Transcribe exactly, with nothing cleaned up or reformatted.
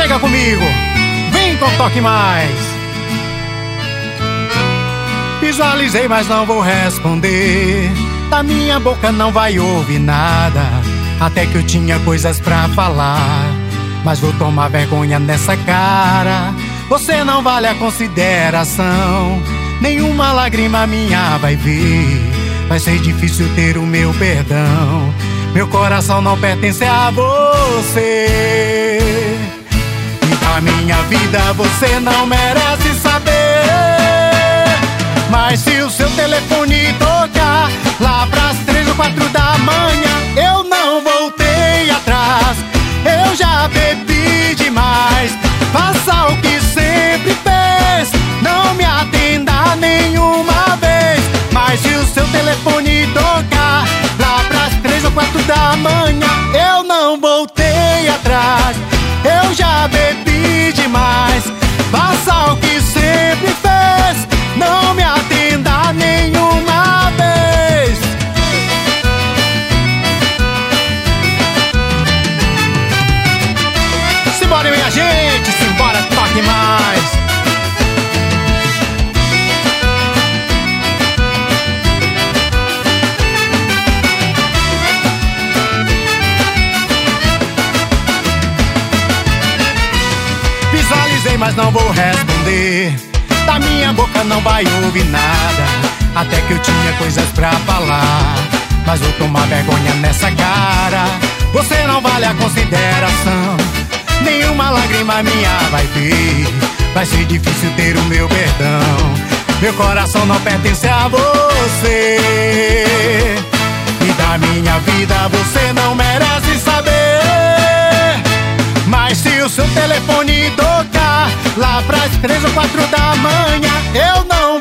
Chega comigo, vem com Toque Mais. Visualizei, mas não vou responder. Da minha boca não vai ouvir nada. Até que eu tinha coisas pra falar, mas vou tomar vergonha nessa cara. Você não vale a consideração, nenhuma lágrima minha vai ver. Vai ser difícil ter o meu perdão. Meu coração não pertence a você. E da minha vida você não merece saber. Mas se o seu telefone tocar lá pras três ou quatro da manhã, eu não voltei atrás. Eu já bebi demais. Faça o que sempre fez, não me atenda nenhuma vez. Mas se o seu telefone tocar lá pras três ou quatro da manhã, eu não voltei atrás. Eu já bebi demais. Faça o que sempre fez, não me atenda nenhuma vez. Simbora, minha gente, simbora, Toque Mais. Visualizei, mas não vou responder. Da minha boca não vai ouvir nada. Até que eu tinha coisas pra falar, mas vou tomar vergonha nessa cara. Você não vale a consideração, nenhuma lágrima minha vai ver. Vai ser difícil ter o meu perdão. Meu coração não pertence a você. E da minha vida você não merece saber. Mas se o seu telefone tocar lá pras três ou quatro da manhã, eu não